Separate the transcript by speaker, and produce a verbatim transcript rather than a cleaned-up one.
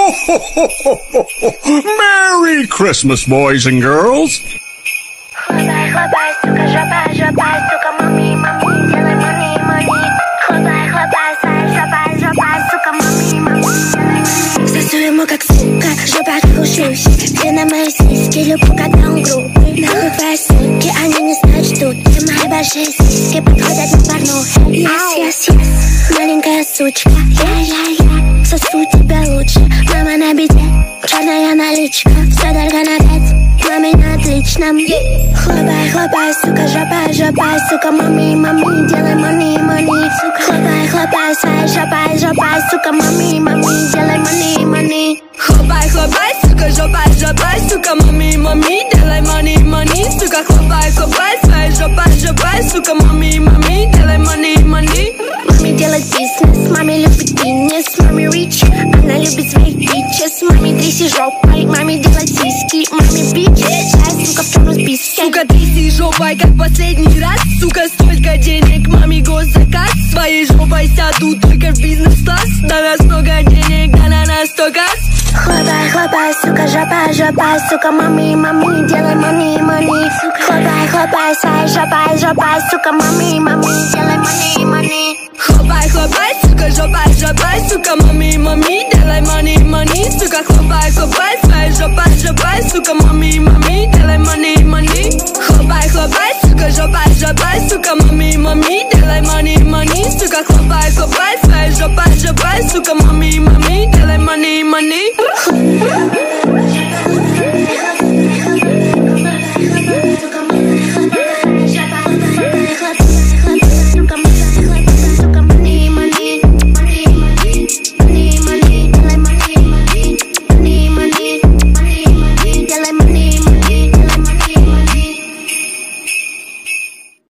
Speaker 1: Merry Christmas, boys and girls.
Speaker 2: Хлопай, хлопай, сука, жопа, жопа, сука, мами, мами, делай мани, мани. Хлопай, хлопай, своя жопа, жопа, сука, мами, мами, делай мани. Сосу ему как сука, жопа как ушившись. Ты на мои сиськи, люблю, когда он грубый. Нахуй твои суки, они не знают, что ты. Мои большие сиськи подходят на порнуху. Yes, yes, yes, маленькая сучка. Я, я, я, сосу тебя лучше. Мама на беде, черная наличка. Все только на пять. Маме на отличном. Хлопай, хлопай, сука, жопа, жопа, сука, мами, мами, делай мани, мани. Хлопай, хлопай, своя жопа, жопа, сука, мами, мами, делай мани, мани.
Speaker 3: Хлопай, хлопай, сука, жопа, жопа, сука, мами, мами, делай мани, мани. Сука, хлопай, хлопай, своя жопа, жопа, сука, мами, мами, делай мани, мани.
Speaker 2: Маме делает бизнес, маме любит фитнес, маме рич, она любит своих бичес. Маме тряси жопой, маме делать сиськи, маме бичес, сука, в черном списке.
Speaker 3: Сука, тряси жопой, как последний раз. Сука, столько денег, маме госзаказ. Своей жопой сяду только в бизнес-класс. На нас много денег, да на нас сто газ.
Speaker 2: Хлопай, хлопай, сука, жопа, жопа, сука, мами, мами, делай мани, мани. Хлопай, хлопай, своя жопа, жопа, сука, мами, мами, делай мани, мани.
Speaker 3: Хлопай, хлопай, сука, жопа, жопа, сука, мами, мами, делай мани, мани. Сука, хлопай, хлопай, своя жопа, жопа, сука, мами.